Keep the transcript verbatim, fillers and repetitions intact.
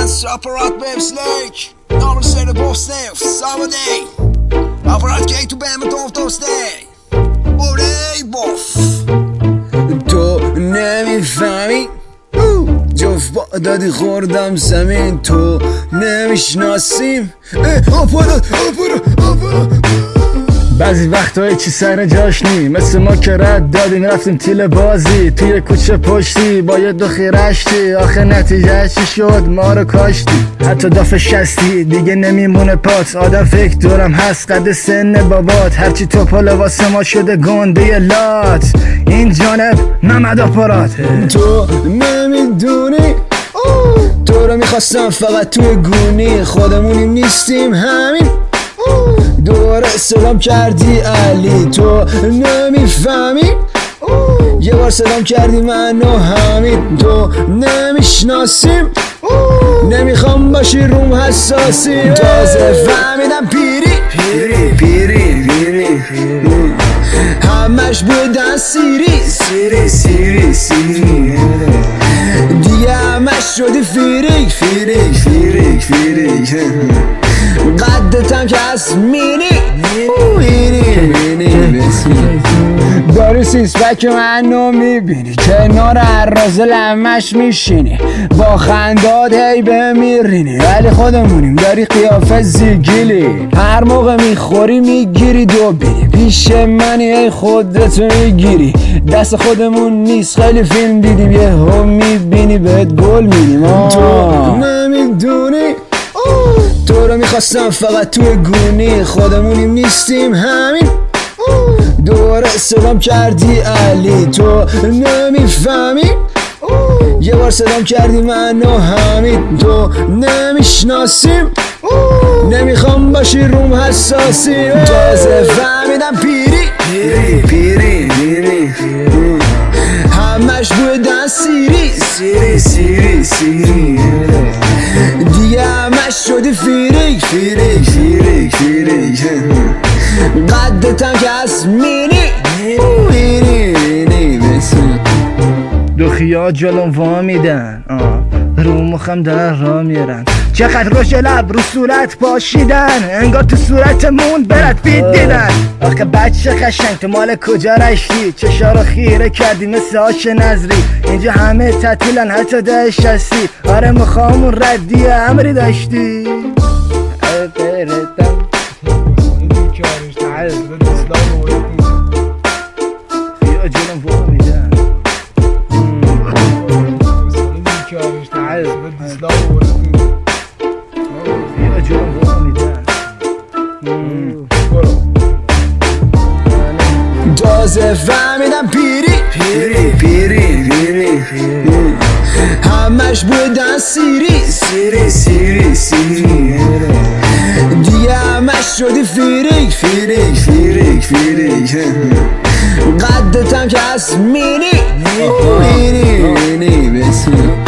apparat med slik. Damer ser det på snev, samme dag. Apparat gate to band med doft og steg. Og det boff. تو نمیفهمی جفت با دادی خوردم زمین تو نمیشناسیم آپارات آپارات آپارات بعضی وقتایی چی سر جاش نی مثل ما که رد دادیم رفتیم تیل بازی توی کوچه پشتی با یه دو خیرشتی آخه نتیجه چی شد ما رو کاشتی حتی داف شستی دیگه نمیمونه پات آدم فکر دورم هست قد سن بابات هرچی توپا لباس ما شده گنده لات این جانب محمد آپارات تو نمیدونی تو رو میخواستم فقط توی گونی خودمونیم نیستیم همین دوباره سلام کردی علی تو نمیفهمی یه بار سلام کردی من و حمید تو نمیشناسیم نمیخوام باشی روم حساسی تازه فهمیدم پیری پیری پیری پیری همش بودن سیری سیری سیری سیری دیگه همش شدی فیریک فیریک فیریک فیریک قدتم که از مینی مینی مینی داری سیسپک منو میبینی کنار عراض لمش میشینی با خنداد هی بمیرینی ولی خودمونیم داری قیافه زیگیلی هر موقع میخوری میگیری دو بینی پیش منی هی خودتو میگیری دست خودمون نیست خیلی فیلم دیدیم یه هم میبینی بهت گل میدیم تو نمیدونی تو رو میخواستم فقط توی گونی خودمونیم نیستیم همین دوباره سلام کردی علی تو نمیفهمی یه بار سلام کردی من و حمید تو نمیشناسیم نمیخوام باشی روم حساسی تازه فهمیدم پیری پیری پیری پیری همش بودن سیری سیری سیری سیری دیگه همش شدی فیریک فیریک فیریک فیریک قدتم که از مینی مینی مینی بسید دو خیال جلوم وا میدن رو مخم در را میرن چقدر روش لب رو صورت پاشیدن انگار تو صورتمون برد بید دیدن آخه بچه قشنگ تو مال کجا رشتی چشا رو خیره کردی مثل آش نظری اینجا همه تعطیلن حتی دهش هستی آره مخوامون ردی امری داشتی خیال جلوم وا میدن تازه فهمیدم پیری پیری پیری پیری همش بودن سیری سیری سیری سیری دیگه همش شدی فیریک فیریک فیریک فیریک قدتم که از مینی مینی مینی بسید